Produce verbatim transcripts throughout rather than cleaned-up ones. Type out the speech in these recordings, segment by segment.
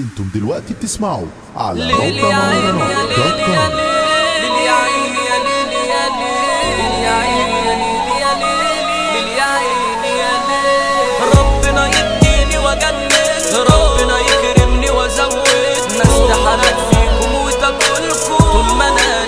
انتم دلوقتي بتسمعوا على ليل يا عيني يا ليل يا ليل يا عيني يا ليل يا ليل يا عيني يا ليل يا ليل يا عيني يا ليل. ربنا يديني واجنن، ربنا يكرمني وازود، ناس تحرق فيكم وتاكلكم طول ما انا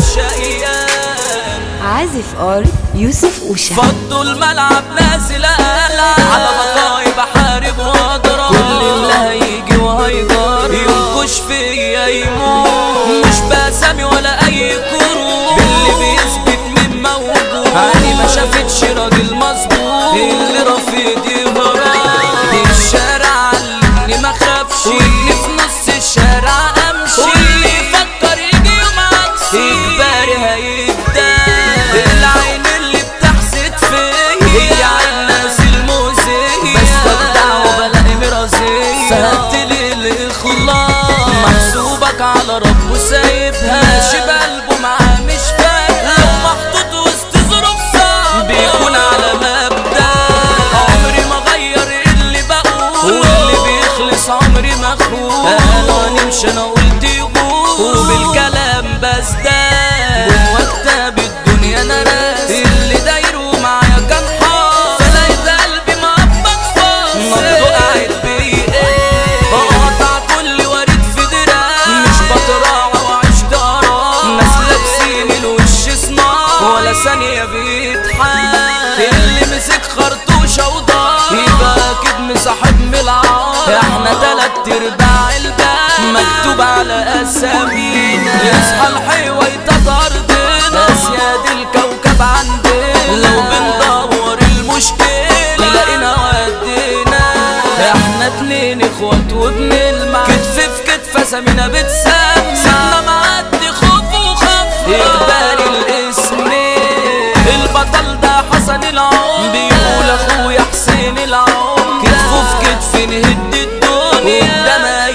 شقيان. عازف ار يوسف وشا فضوا الملعب نازل العب على بقاي بحارب واضرب، كل اللي هيجي وهيجرب ينكش فيا يموت، مش بسامي ولا اي كروب اللي بيثبت من موجود. عيني ما شافتش راجل مظبوط اللي رافض يهرب، دي الشارع علمني ما خافش، واللي في نص الشارع امشي، واللي يفكر يجي يوم عكسي اجباري هيبدا. العين اللي بتحسد فيا هي عين الناس المؤذية، بستبدع وبلاقي مرازية، فهبتلي الاخلاص محسوبك على ربه سايبها، ماشي بقلبه معاه مش فاهم، لو محطوط وسط ظروف صعبة بيكون على مبدأ. عمري ما غير اللي بقول، واللي بيخلص عمري ما اخون، انا نمشي انا قلت يغور، وبالكلام بزداد جوا كتاب الدنيا انا راس، اللي دايره معايا كان حار، فلاقيت قلبي مقبض فاصل، نبضه قاعد بيقل، بقطع كل وريد في دراع، مش بتراعى وعشت قرار، ناس لابسين الوش صناع ولا ثانية بيتحال، اللي مسك خرطوشة وضاع يبقى اكيد مصاحب من العار. احنا تلات ارباع الباب مكتوب على اسامينا، يصحى الحيوة يتطردنا، اسياد الكوكب عندنا، لو بندور المشكلة تلاقينا ودينا. احنا اتنين اخوات وبنلمع، كتف في كتف سمينا بتسمع، سيبنا معدي خوف وخف اجباري الاسم. البطل ده حسن العمر، بيقول اخويا حسين العمر، كتفه في كتف نهد الدنيا، ده ما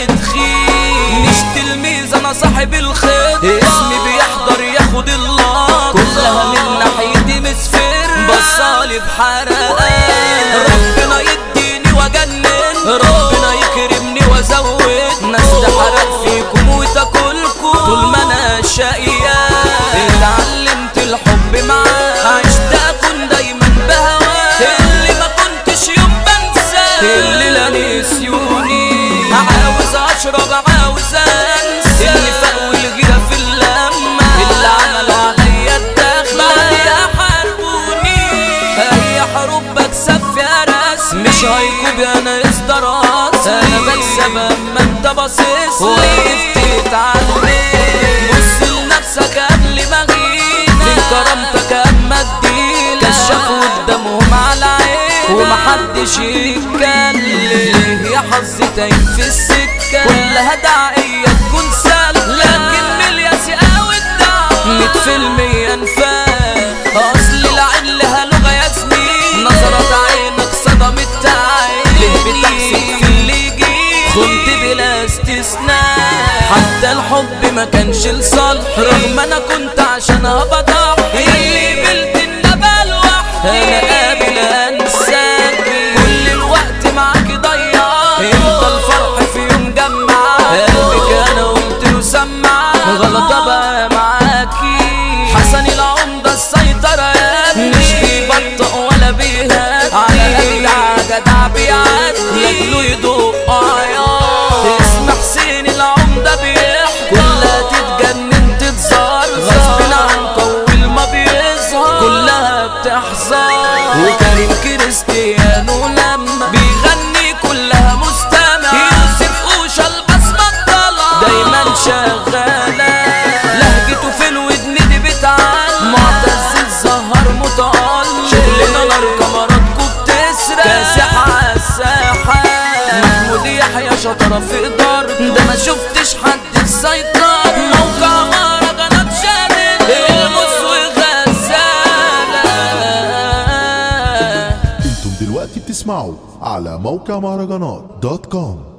يتخيل، مش تلميذ انا صاحب الخيط، اسمي بيحضر ياخد اللقطة، كلها من ناحيتي مسفر بصالي بحرقان. ربنا يديني واجنن، ربنا يكرمني وازود، ناس تحرق فيكم وتاكلكم طول ما انا شقيان. اتعلمت الحب معاه، عشت اكون دايما بهواه، اللي ما كنتش يوم بنساه اللي لا نسيوني، عاوز اشرب عاوز انسى اللي فاق والغيرة في اللمة، اللي عملوا عليا الدخلة بعدها حاربوني. هي حروب بكسب فيها رسمي، مش هيكوب انا اصدار اصلي، انا بكسب اما انت باصص وقفت اتعلم. بص لنفسك قبل ما اغيب، فين كرامتك اما اديلك، كشفوا قدامهم على عين ومحدش يتكلم. يا حظي تايه في السكة كلها داعية تكون سهلة، لكن ملياس قوي الدعوة ميت في المية انفاق. اصل العين لها لغة يا سنين، نظرات عينك صدمت تعيني، ليه بتحسد في اللي يجي خنت بلا استثناء. حتى الحب ما كانش لصالح، رغم انا كنت عشان بضحي، اللي قبلت النبى لوحدي انا قابل انساك، كل الوقت معاكي ضيعت، انت الفرح في يوم جمع قلبك انا قلت له سمع، غلطة بقى معاكي. حسن العمدة السيطرة مش بيبطئ ولا بيهات، على أجدع جدع بيعد لاجله يدق عياط. اسم حسين العمدة بيحكي كلها تتجنن تتزرزر، غصب عنك أول ما بيظهر كلها بتحذر. وكريم كريستيانو لما بيغني كلها مستمع، يوسف اوشا البصمة الطلع دايما شغالة، لهجته في الودن دي بتعلم، معتز الزهر متألق، شغلنا نار كاميراتكو بتسرق، كاسح عالساحة. محمود يحيى شطرة في إدارة، ده ما شفتش حد في سيطرة، موقع مهرجانات شادد المس وغزالة. انتم دلوقتي بتسمعوا على موقع مهرجانات دوت كوم.